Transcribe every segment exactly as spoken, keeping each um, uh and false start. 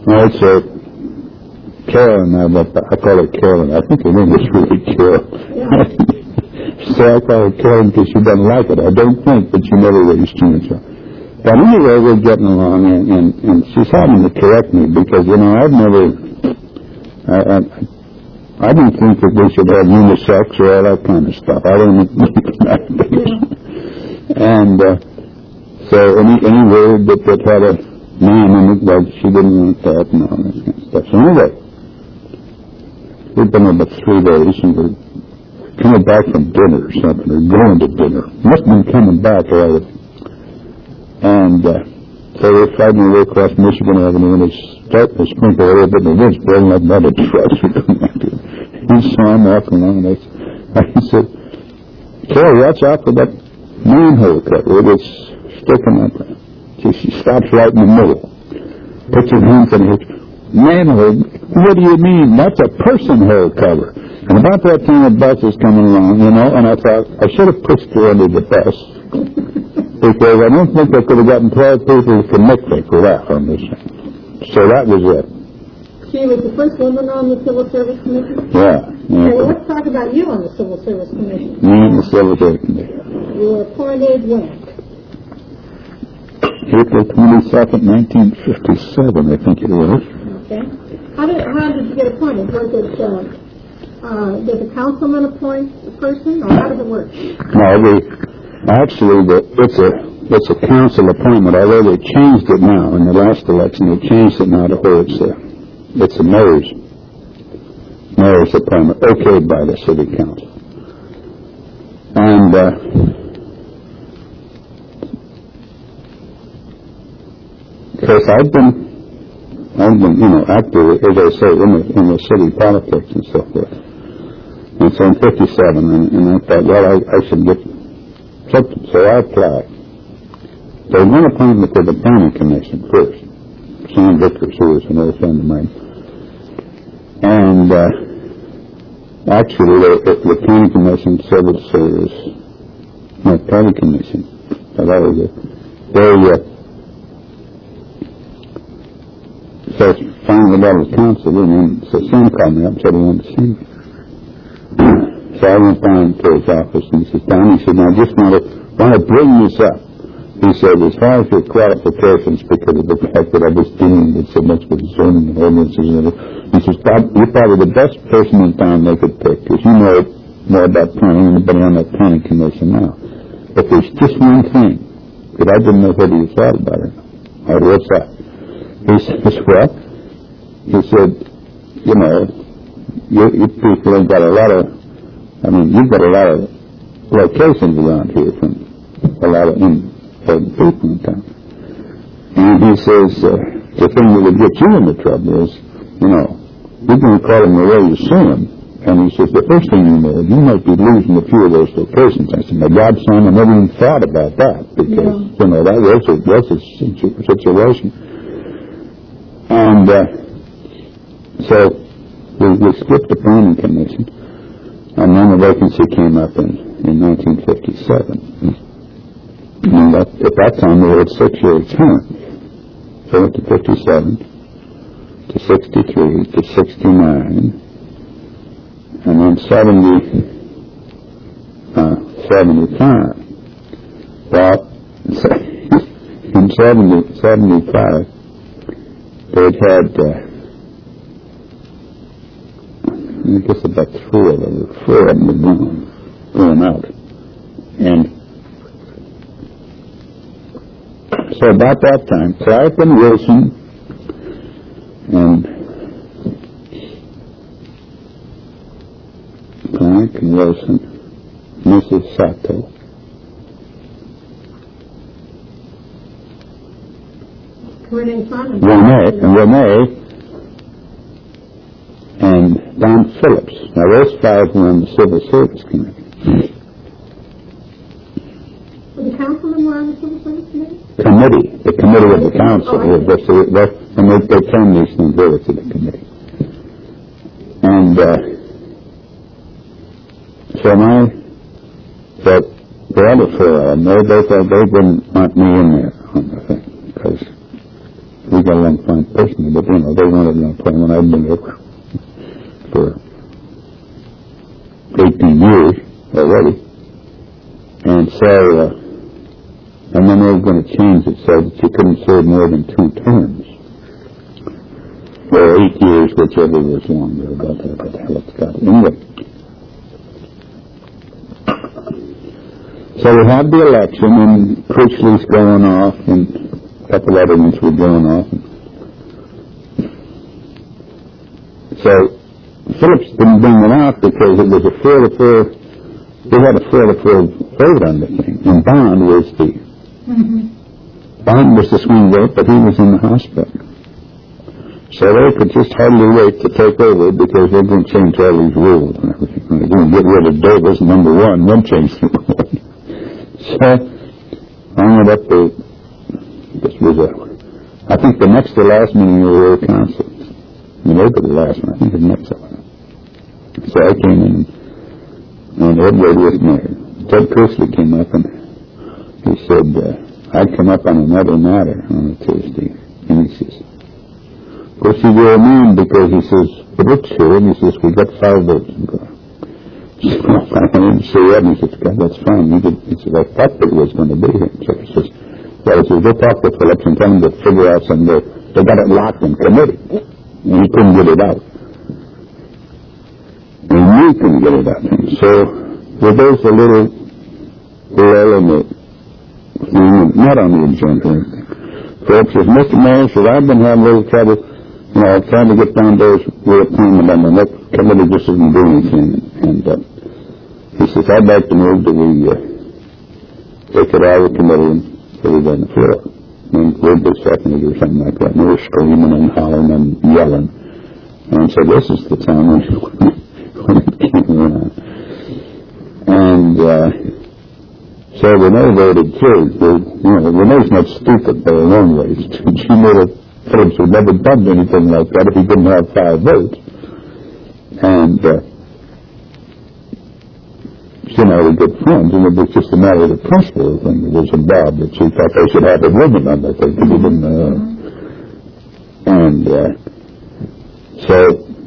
Well, it's a Karen, I, I call her Karen. I think her name is really Karen. Yeah. So I call her Karen because she doesn't like it. I don't think, but she never raised teenager. But anyway, we're getting along, and, and, and she's having to correct me because, you know, I've never, I, I, I don't think that we should have unisex or all that kind of stuff. I don't think that. And uh, so any any word that, that had a man in it, like she didn't want that and all that kind of stuff. So anyway, we've been about three days, and we're coming back from dinner or something, or going to dinner. Must have been coming back, or and uh, so we're fighting our way across Michigan Avenue, and it's starting to sprinkle a little bit, and the wind's blowing like mother trucks. He saw him walking along, and I, I said, Carrie, watch out for that manhole cover. It was sticking up. She, she stops right in the middle. Puts her hands in her manhole. What do you mean? That's a person hole cover. And about that time, a bus is coming along, you know, and I thought, I should have pushed her under the bus. Because I don't think I could have gotten twelve people to commit me for that on this thing. So that was it. She was the first woman on the Civil Service Commission? Yeah. yeah. Okay, well, let's talk about you on the Civil Service Commission. Me on the Civil Service Commission. You were appointed when? April twenty-second, nineteen fifty-seven, I think it was. Okay. How did, how did you get appointed? Was it, uh, uh, did the councilman appoint a person, or how does it work? No, the, actually, the, it's a it's a council appointment, although they changed it now. In the last election, they changed it now to where it's a, it's a mayor's, mayor's appointment, okayed by the city council. And, uh, because I've been, I've been, you know, active, as I say, in the, in the city politics and so forth. And so in fifty-seven, and, and I thought, well, I, I should get something, so I applied. So I went appointment to the planning commission first. Sam Vickers, who was an old friend of mine. And, uh, actually, the, the planning commission, civil service, no, planning commission, so that was it. They, uh, So finally got his counsel, and then so Sam called me up and said he wanted to see me. So I went down to his office, and he said, Don, he said, now I just want to, want to bring this up. He said, as far as your qualifications, because of the fact that I was dealing with so much with zoning and ordinances and everything, he says, Bob, you're probably the best person in town they could pick, because you know more about planning than anybody on that planning commission now. But there's just one thing that I didn't know whether you thought about it. All right, what's that? He says, well, he said, you know, you, you people have got a lot of, I mean, you've got a lot of locations around here from a lot of important people in town. And he says, uh, the thing that would get you into trouble is, you know, you're going to call them the way you see them. And he says, the first thing you know, you might be losing a few of those locations. I said, my God, son, I never even thought about that because, yeah. you know, that was a, was a situation. And uh, so we, we skipped the planning commission, and then the vacancy came up in, in nineteen fifty-seven. And that, at that time, we had six-year terms. So went to fifty-seven, to sixty-three, to sixty-nine, and then seventy, uh, seventy-five. Well, in seventy, seventy-five, they'd had, uh, I guess about three of them, four of them were gone, going out. And so about that time, Clark and Wilson and Clark and Wilson, Missus Sato, Renee, and Renee, and Don Phillips. Now those five were on the Civil Service Committee. Were the councilmen were on the Civil Service Committee? Committee, the committee of the council. Oh, the, the, the, and they, they term these things over to the committee. And uh, so my, that the other four of them, they, they, they didn't want me in there on the thing, because we got along fine personally, but, you know, they wanted an appointment. I'd been there for eighteen years already. And so, uh, and then they were going to change it so that you couldn't serve more than two terms. Or eight years, whichever was longer. About that, but hell, it's got it. Anyway. So we had the election, and Critchley's going off, and a couple other ones were going off. So Phillips didn't bring it out because it was a four to four. We had a four to four vote on the thing, and Bond was the mm-hmm. Bond was the swing vote, but he was in the hospital. So they could just hardly wait to take over because they're going to change all these rules and everything. They're going to get rid of Davis, number one, then change the rules. So I went up to, this was a, I think the next to last meeting of the Rural Council. I mean, over the last one, I think the next one. So I came in, and Edward was mayor. Ted Critchley came up, and he said, uh, I'd come up on another matter on a Tuesday. And he says, of course, he were a man because he says, but it's here, and he says, we got five votes. So I didn't say that, and he says, God, that's fine. He, did, he says, I thought that he was going to be here. So he says, well, he says, go talk to Phillips and tell him to figure out something. They, they got it locked in committee. And he couldn't get it out. And we couldn't get it out. So well, there's a little lull in the thing, not on the agenda or anything. Phillips says, Mister Mayor, says, I've been having a little trouble, you know, trying to get down there with appointment on the next committee just isn't doing anything. And uh, he says, I'd like to move that we uh, take it out of the committee and put it on the floor. And Woodley seconded or something like that. And they were screaming and hollering and yelling. And so this is the time when, when it came around. And uh, so Renee voted too. You know, Renee's not stupid by a long ways. She knew that Phillips had never done anything like that if he didn't have five votes. And uh, you know, they were good friends, and it was just a matter of the principle thing that was involved, that she thought they should have a woman on that thing, because they didn't know. And uh, so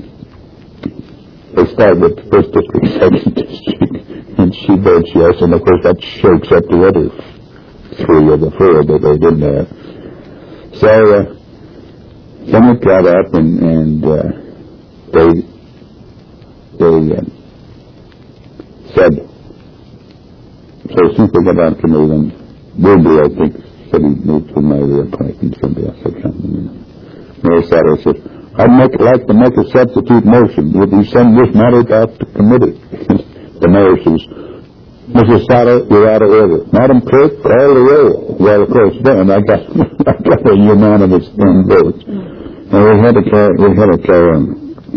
they started with the first district, second district, and she votes yes, and of course that shakes up the other three of the four that they didn't have. So uh, then it got up, and, and uh, they, they uh, said, so since we got on to me, then Woodley, I think, said he moved to my reappointment. Somebody else said something. Mayor Satter said, I'd make, like to make a substitute motion. Would you send this matter out to committee? The mayor says, Missus Satter, you're out of order. Madam Clerk, call the roll. Well, of course, then I got, I got a unanimous ten votes. And we had a guy, we had a guy on,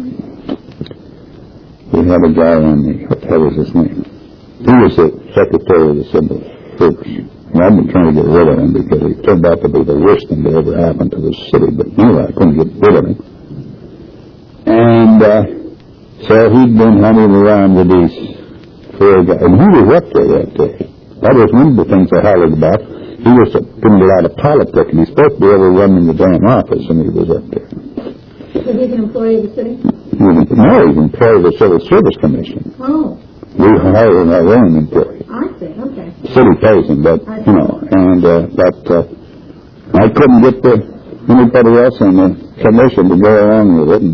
we had a guy on the, what the hell was his name? He was the secretary of the civil service. And I've been trying to get rid of him because he turned out to be the worst thing that ever happened to the city. But anyway, I couldn't get rid of him. And uh, so he'd been hunting around with these four guys. And he was up there that day. That was one of the things I hollered about. He was doing a lot of politics, and he's supposed to be able to run in the damn office, and he was up there. So he's an employee of the city? He was, no, he's an employee of the Civil Service Commission. Oh. We hire our own employee. I see, okay. The city pays him, but, you know, and, uh, but, uh, I couldn't get the, anybody else on the commission to go along with it. And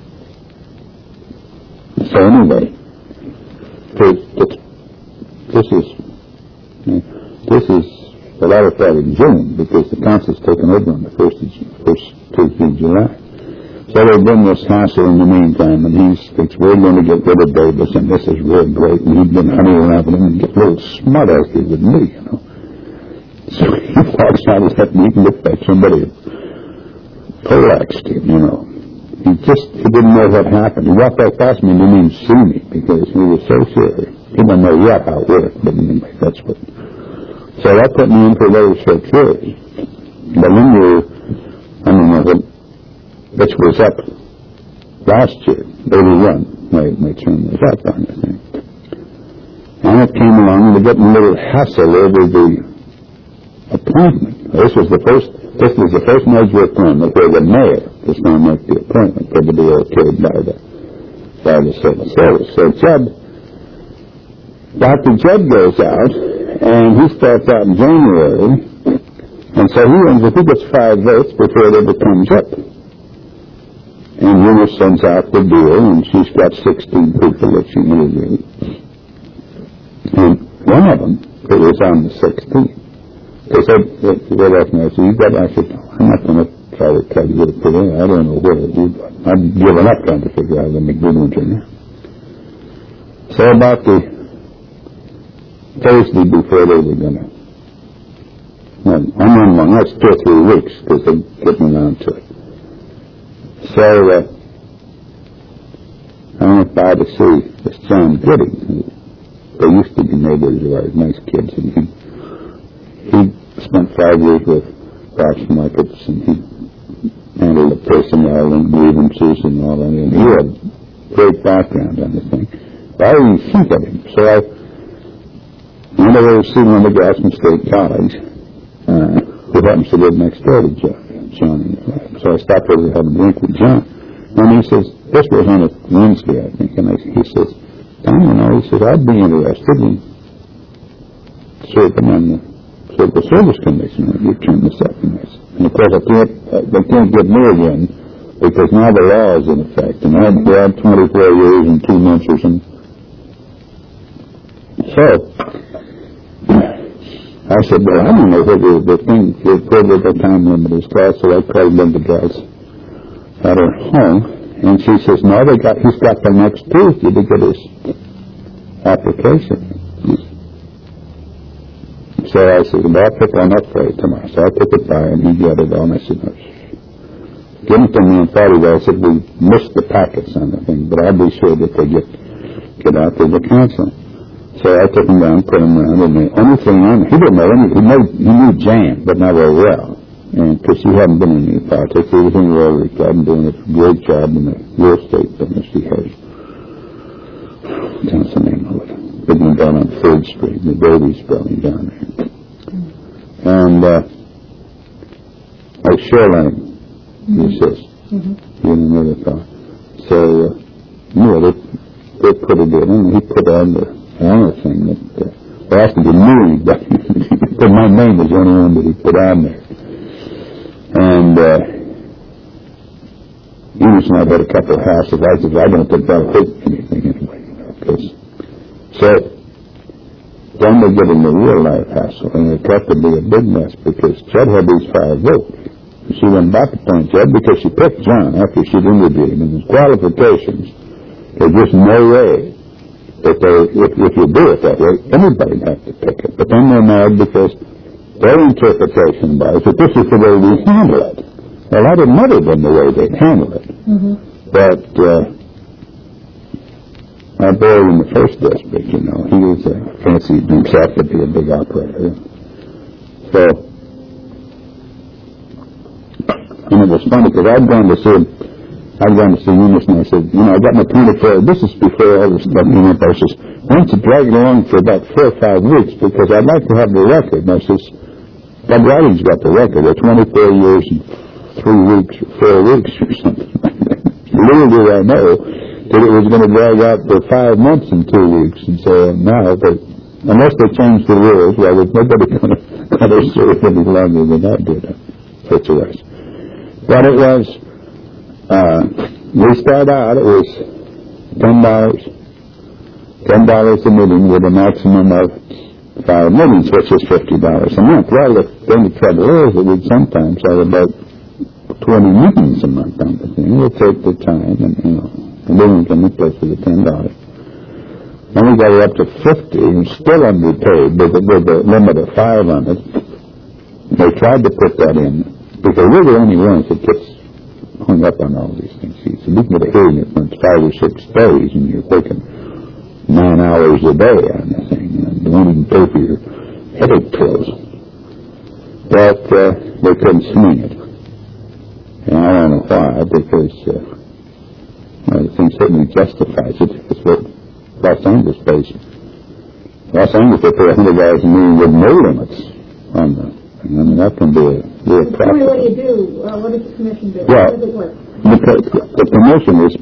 so anyway, this, this is, this is the latter part of June, because the council's taken over on the first of, first Tuesday of July. So they've been this hassle in the meantime, and he thinks we're going to get rid of Davis, and this is real great, and he's been hunting around with him and get a little smart-assy with me, you know. So he walks out of that meeting, looked like somebody polaxed him, you know. He just, he didn't know what happened. He walked right past me and didn't even see me, because he was so sure. He didn't know yet how it worked, but anyway, that's what. So that put me in for a very short period. But when you, I don't know what, which was up last year, eighty-one, my, my term was up on the thing. And it came along, and we're getting a little hassle over the appointment. This was the first This was the first major appointment where the mayor was going to make the appointment for the deal carried by the, by the civil service. So Judd, Doctor Judd goes out, and he starts out in January, and so he runs, if he gets five votes before it ever comes up. And Eunice sends out the deal, and she's got sixteen people that she interviewed. And one of them, it was on the sixteenth. They said, they left me, I said, you got, I said, I'm not going to try to try to get it put in. I don't know what to do, but I've given up trying to figure out the McGoodwin Junior So about the Thursday before they were going to, no, I'm on one, that's two or three weeks, because they're getting around to it. So, uh, I went by to see this John Gooding. They used to be neighbors of ours, nice kids, and he, he spent five years with Fox Markets, and he handled the personnel and grievances and all that, and he had a great background on the thing. But I didn't think of him, so I went over to see one of the guys from State College, uh, who happens to live next door to John. John and, so I stopped over to have a drink with John, and he says, this was on a Wednesday, I think, and I, he says, Tom, you know, he says, I'd be interested in serving on the Civil Service Commission when you turn this up. And of course, I can't, uh, they can't get me again because now the law is in effect. And I've had twenty-four years and two months or something. So, I said, well, I don't know whether the thing, whether the time limit is called, so I called Linda guys at her home. And she says, no, they got, he's got the next Tuesday to get his application. So I said, well, I'll pick one up for you tomorrow. So I took it by, and he got it on. I said, no, give it to me and thought I said, we missed the packets on the thing, but I'll be sure that they get get out to the council. So I took him down, put him around, and the only thing on, he didn't know any, he knew, he knew Jan, but not very well. And because he hadn't been in any politics, he was in the Rotary Club and doing a great job in the real estate business he has. What's the name of it? Big one down on Third Street, the Davies building down there. And uh, oh, Shoreline, he says, mm-hmm. You know the thought. So, uh, yeah, they, they put it in, and he put on the other thing that, uh, well, actually, he knew anybody, but my name was the only one that he put on there. And uh, Eunice and I had a couple of houses. I said, I don't think that'll hurt anything anyway, you know, because so then they get in the real life hassle, and it got to be a big mess because Judd had these five votes. She went back to point Judd because she picked John after she'd interviewed him, and his qualifications, there's just no way that they, if, if you do it that way, anybody'd have to pick it. But then they're mad because their interpretation was that this is the way we handle it. Well, that had never been the way they'd handle it. Mm-hmm. But uh, our boy in the first district, you know, he was uh, fancied himself to be a big operator. So, and it was funny because I'd gone to see him, I'd gone to see Eunice, and I said, you know, I got my twenty-four, this is before all this stuff, you know, I says, why don't you drag it along for about four or five weeks because I'd like to have the record. And I says, Bob Riding's got the record. They're twenty-four years and three weeks or four weeks or something like that. Little did I know that it was going to drag out for five months and two weeks. And so now, they, unless they change the rules, well, there's nobody going to serve any longer than I did. Such a race. But it was, uh, we started out, it was ten dollars. ten dollars a meeting with a maximum of five meetings, which is fifty dollars a month. Well, the thing the trouble is that we'd sometimes have about twenty meetings a month on the thing. We'll take the time and, you know, and then we can replace with the ten dollars. Then we got it up to fifty and still underpaid with the, with the limit of five on it. They tried to put that in because we're the only ones that gets hung up on all these things. So you can get a hearing for five or six days and you're working nine hours a day on the thing. You won't even pay for your headache pills. But uh, they couldn't swing it. And I don't know why, because uh, well, the thing certainly justifies it. It's what Los Angeles pays. Los Angeles, they pay one hundred dollars a million with no limits on the thing. I mean, that can be a, be a Tell me what do you do? Uh, what does the commission do? Well, How does it work? The, the commission is,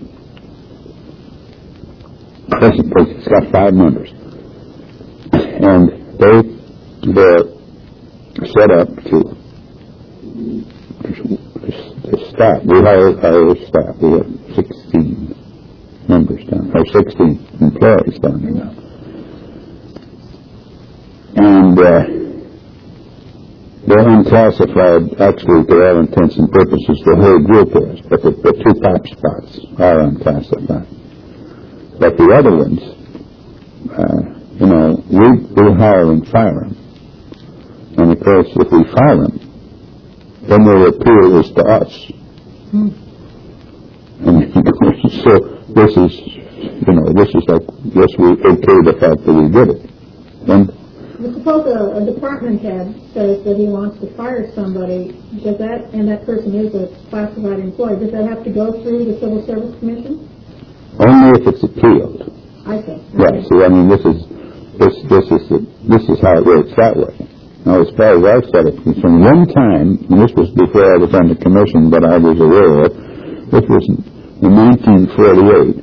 it's got five members. And they, they're set up to, to staff. We hire, hire staff. We have sixteen members down, or sixteen employees down there now. And uh, they're unclassified, actually, to all intents and purposes, the whole group is, but the, the two top spots are unclassified. But the other ones, uh, you know, we, we hire and fire them. And of course, if we fire them, then their appeal is to us. Hmm. And so this is, you know, this is like, yes, we okay the fact that we did it. And But suppose a, a department head says that he wants to fire somebody, does that, and that person is a classified employee, does that have to go through the Civil Service Commission? Only if it's appealed. I see. Right. So I mean, this is this this is the, this is how it works that way. Now, as far as I said it, from one time, and this was before I was on the commission, but I was aware of, this was in nineteen forty-eight.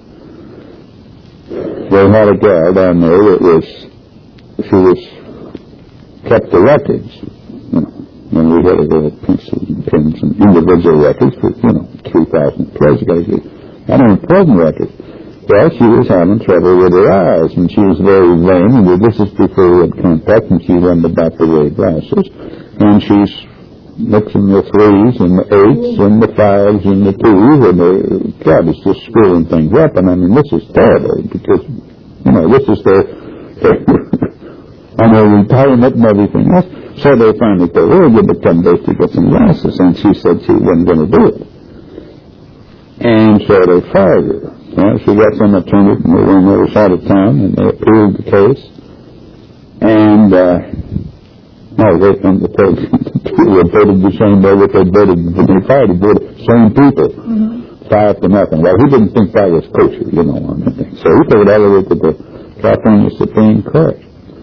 They had a gal down there that was, she was kept the records, you know, and we had a little pencils and pins and individual records for, you know, three thousand plays. And an important record. Well, she was having trouble with her eyes, and she was very vain, and this is before we had contact, and she learned about the way glasses, and she's mixing the threes and the eights and the fives and the twos, and the, God, it's just screwing things up, and I mean, this is terrible, because, you know, this is their, their on their retirement and everything else. So they finally told her, give it ten days to get some glasses, and she said she wasn't going to do it. And so they fired her. Well, she got some attorney from over on the other side of town, and they appealed the case. And, uh, no, they, and the two voted the same way that they voted when they fired the voted same people. Mm-hmm. Five to nothing. Well, he didn't think that was kosher, you know, on the thing. So he took it all the way to the California Supreme Court.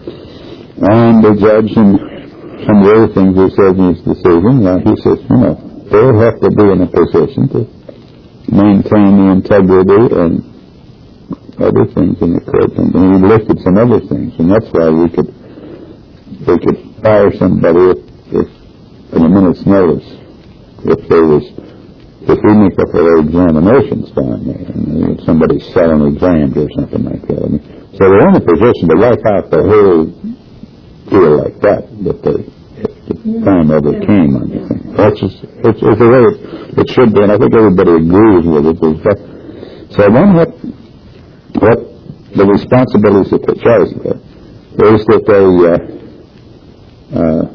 And the judge and some of the other things he said in his decision, uh, he says, you know, they'll have to be in a position to maintain the integrity and other things in the court, and, and we listed some other things, and that's why we could we could fire somebody if, if in a minute's notice if there was if we make up our examinations down there, and if somebody's selling exams or something like that. I mean, so they're in a position to wipe out the whole deal like that, that they the time ever came on the thing. That's just, it's, it's the way it, it should be, and I think everybody agrees with it. That, so then what, what the responsibilities that the judge get is that they uh, uh,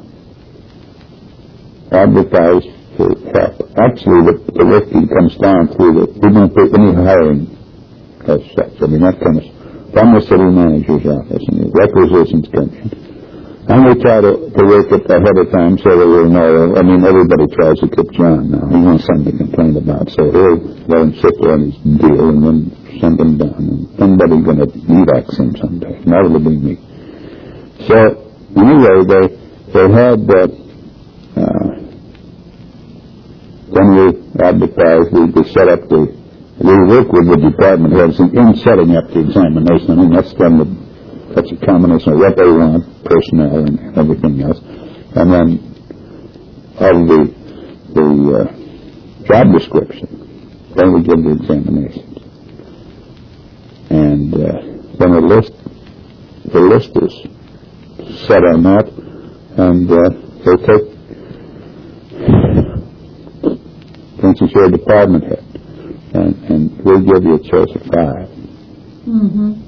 advertise for help. Actually, the, the working comes down through the, we don't put any hiring as such. I mean, that comes from the city manager's office, and the requisitions come in. And we try to, to work it ahead of time so that we'll know. I mean, everybody tries to keep John now. He wants something to complain about. So he'll let him sit there on his deal and then send him down. And somebody's going to relax him someday. And that'll be me. So, anyway, they, they had that, uh, when we advertised, we, we set up the, we work with the department heads in, in setting up the examination. I mean, that's done with, that's a combination of what they want, personnel and everything else, and then of the the uh, job description. Then we give the examinations, and uh, then a list. The list is set on that, and uh, they take, for instance, your department head, and, and we'll give you a choice of five. Mm-hmm.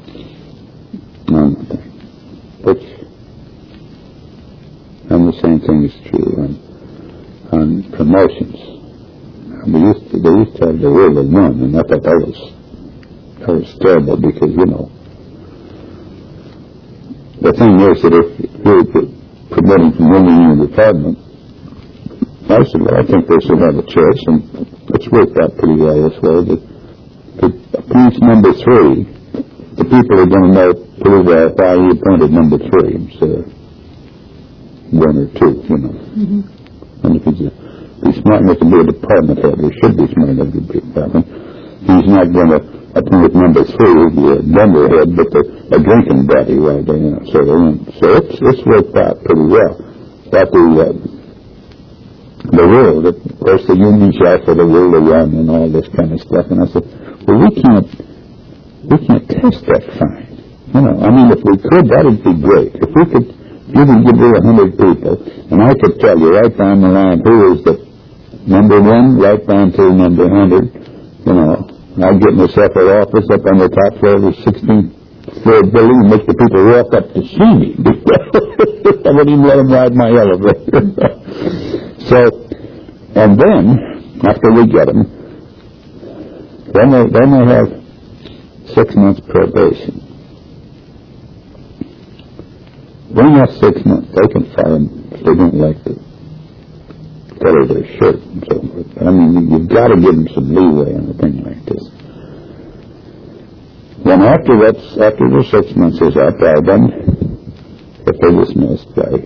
On the thing. Which, and the same thing is true on, on promotions. We used to, they used to have the rule of one, and I thought that was, that was terrible because, you know, the thing is that if you're promoting from women in the department, I said, well, I think they should have a choice, and it's worked out pretty well this way. That the police number three, the people are going to know pretty well why he appointed number three. So one or two, you know. Mm-hmm. And if he's, a, if he's smart enough to be a department head, he should be smart enough to be a department, he's not going to appoint number three, the dunderhead, but the, a drinking buddy right there, you know. So, so it's, it's worked out pretty well. But the, uh, the world, of course, the union shall for the world to run and all this kind of stuff. And I said, well, we can't, we can't test that fine. You know, I mean, if we could, that would be great. If we could, you could give me a hundred people, and I could tell you right down the line who is the number one, right down to number hundred, you know. I'd get myself an office up on the top floor of the sixteenth floor building and make the people walk up to see me. I wouldn't even let them ride my elevator. So, and then, after we get them, then they, then they have six months probation. During that six months, they can fire them if they don't like the color of their shirt and so forth. I mean, you've got to give them some leeway on a thing like this. Then after that's, after the six months is up, well, then, if they're dismissed, right,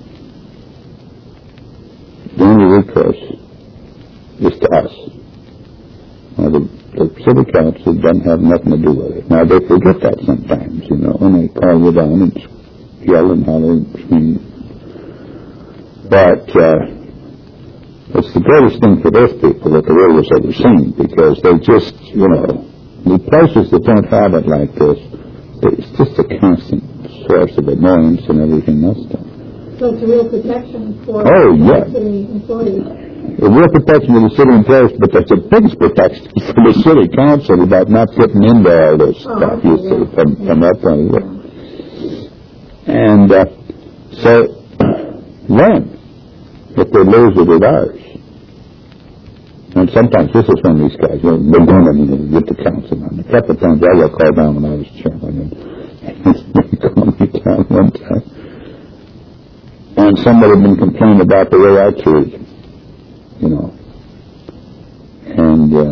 the only recourse is to us. Now, the, the city council doesn't have nothing to do with it. Now, they forget that sometimes, you know, and they call you down and yell and holler and scream. But, uh, it's the greatest thing for those people that the world has ever seen, because they just, you know, the places that don't have it like this, it's just a constant source of annoyance and everything else. So it's a real protection for oh, yeah. the city employees. A real protection for the city employees, but that's the biggest protection for the city council about not getting into all this oh, stuff, okay, you yeah. see, from, yeah. from that point of view. Yeah. And uh, so then, if they lose it at ours, and sometimes this is one of these guys, you know, they're going to get the council on. A couple of times I got called down when I was chairman, and they called me down one time. And somebody had been complaining about the way I treated them, you know. And uh,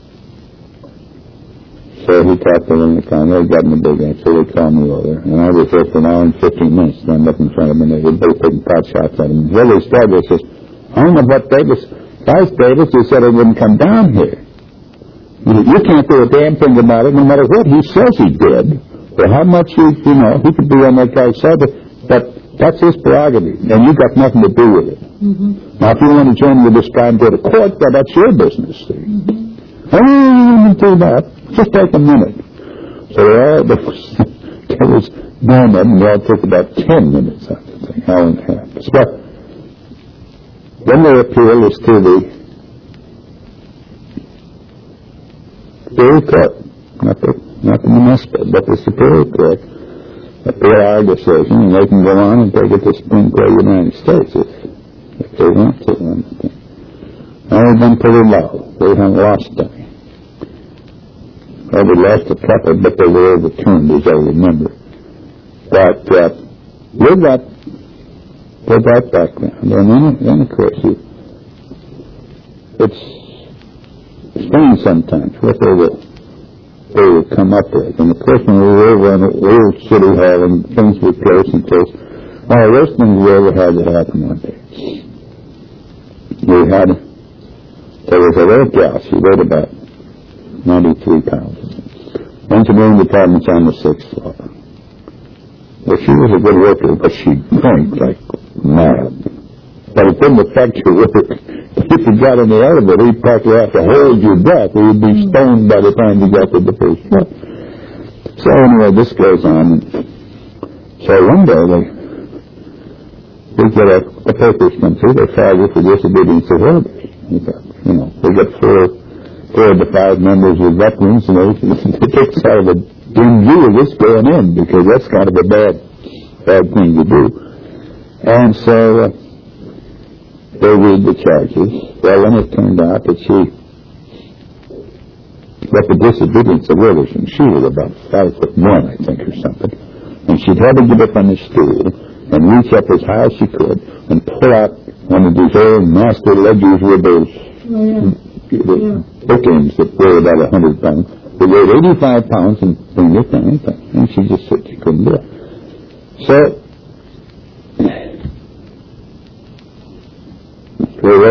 so he talked to them in the county, they got in the big end, so they called me over. And I was there for an hour and fifteen minutes, and I'm up in front of them, and they were both taking pot shots at him. Well, they started, they says, I don't know what Davis... Vice Davis, he said he wouldn't come down here. You, you can't do a damn thing about it, no matter what he says he did, or how much he, you know, he could be on that guy's side, but, but that's his prerogative, and you got nothing to do with it. Mm-hmm. Now, if you want to join with this guy and go to court, well, that's your business, see. Mm-hmm. I don't want to do that. Just take a minute. So they all, there was nine of them, they all took about ten minutes, I think, hour and a half. So, then their appeal is to the Superior Court, not the, not the municipal, but the Superior Court, appeal our decision, and they can go on and take it to the Supreme Court of the United States if, if they want to. And they've been pretty low. They haven't lost any. Well, we lost a couple, but they were overturned, as I remember. But uh, with that With that background, and then, then of course, you, it's strange sometimes what they will, they will come up with. And of course, when we were over on the old city hall and things were close and close, one of the worst things we ever had to happen one day. We had, there was a little gal, she weighed about ninety-three pounds. Engineering department's on the sixth floor. Well, she was a good worker, but she drank like mad. But it didn't affect her work. If you got in the elevator, you'd practically have to hold your breath, or you'd be stoned by the time you got to the first floor. So anyway, this goes on. So one day, they, they get a, a papers come through, they file you for disobedience of orders. You got, you know, they get four, four of the five members with veterans, and they, they take sort of a dim view of this going in, because that's kind of a bad, bad thing to do. And so uh, they read the charges. Well, then it turned out that she, that the disobedience of orders, and she was about five foot one, I think, or something. And she'd had to get up on the stool and reach up as high as she could and pull out one of these old master ledgers with those oh, yeah. the yeah. bookends that weigh about a hundred pounds. They weighed eighty-five pounds and bring it down, and she just said she couldn't do it. So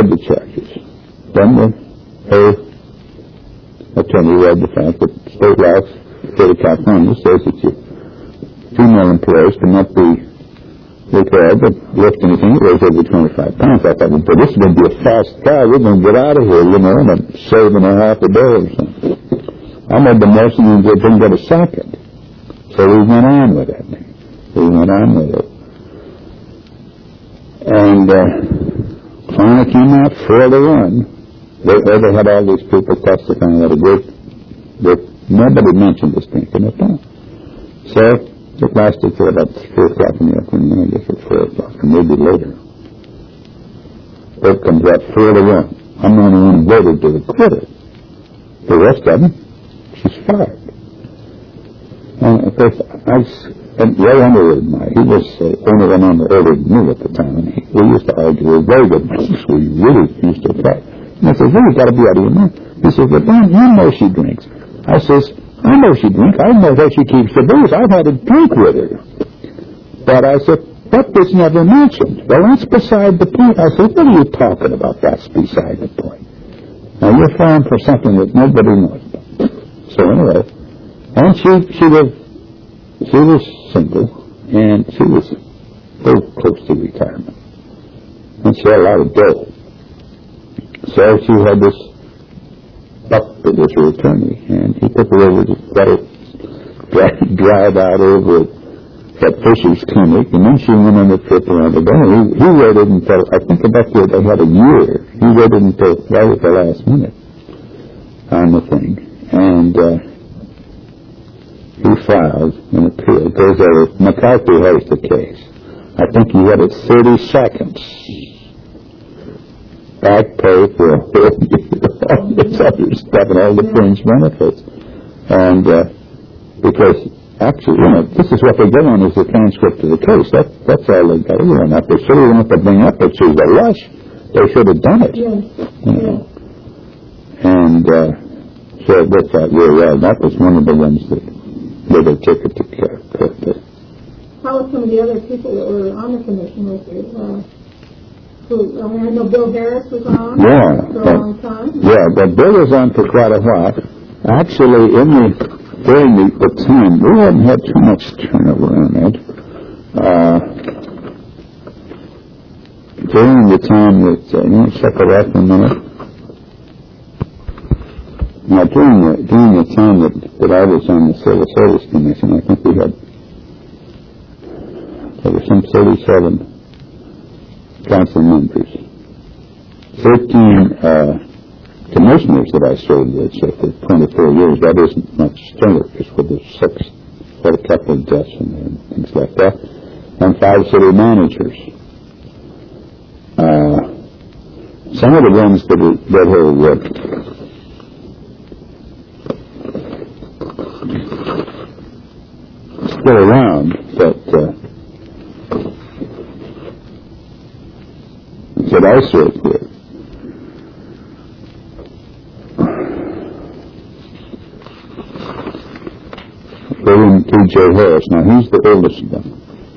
read the charges. Then the, her attorney read the fact that state law, state of California, says that you, female employees cannot be required to lift anything that weighs over twenty-five pounds. I thought, well, this is going to be a fast car. We're going to get out of here, you know, and I'm saving a half a day or something. I made the motion and they didn't get a second. So we went on with it. We went on with it. And uh, finally came out four to one. They, they had all these people testifying that a group that nobody mentioned this thing at all. So it lasted till about three o'clock in the afternoon, I guess at four o'clock, or maybe later. It comes out four to one. I'm the only one who voted to acquit her. The rest of them, she's fired. And of course, I was, and Ray Underwood and I, he was uh, only one on the order than me at the time, and he, we used to argue. We were very good friends. We really used to fight. And I said, well, you got to be out of your mind. He says, well, Don, you know she drinks. I says, I know she drinks. I know that she keeps the booze. I've had a drink with her. But I said, that was never mentioned. Well, that's beside the point. I said, what are you talking about? That's beside the point. Now, you're filing for something that nobody knows about. So anyway, and she, she was, she was single, and she was very close to retirement. And she had a lot of dough. So she had this buck that was her attorney, and he took her over to let her drive, drive out over at Fisher's Clinic, and then she went on a trip around the bend. He, he waited until, I think about there they had a year. He waited until right at the last minute on the thing. And uh, he filed an appeal. Goes over. McCarthy has the case. I think he had it thirty seconds. Back pay for all this other stuff and all the fringe benefits. And uh, because actually, you know, this is what they get on is the transcript of the case. That, that's all they got on that. They should have wanted to bring up that she was a rush. They should have done it. Yes. You know. And uh, so it worked out really well. That was one of the ones that where they took it to court. How were some of the other people that were on the commission with you? Uh, who, I mean, I know Bill Harris was on yeah, for a but, long time. Yeah, but Bill was on for quite a while. Actually, in the during the, the time, we hadn't had too much turnover on it. Uh, during the time that, uh, you want to check it out for a minute? Now, during the, during the time that, that I was on the Civil Service Commission, I think we had, there were some thirty-seven council members. thirteen, uh, commissioners that I served with, so for twenty-four years, that isn't much still, because with the six, had a couple of deaths and things like that, and five city managers. Uh, some of the ones that are, that are uh, still around, that uh, that I served with. William T. J. Harris. Now, he's the oldest of them.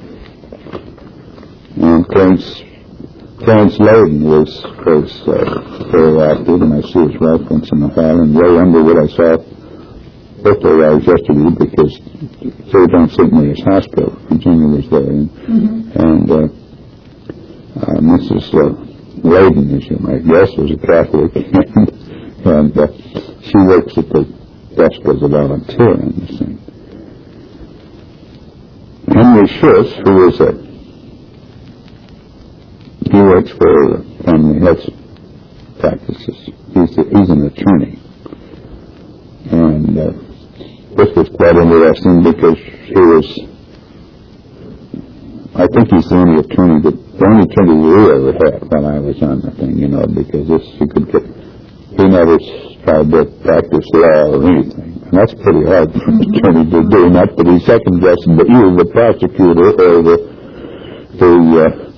And Clarence, Clarence Layden was, was uh, very active, and I see his wife once in a while. And Ray Underwood, I saw both their wives yesterday because they don't Saint Mary's Hospital. Virginia was there. And, mm-hmm. and uh, uh, Missus Uh, Layden, as you might guess, was a Catholic. and uh, she works at the desk as a volunteer on this thing. Henry Schuss, who is a, he works for Family Health Practices. He's, a, he's an attorney. And uh, this was quite interesting because he was, I think he's the only attorney that, the only attorney we ever had while I was on the thing, you know, because this, you could get, he never tried to practice law or anything. And that's pretty hard for an attorney to do, not that he's second guessing, but either the prosecutor or the, the, uh,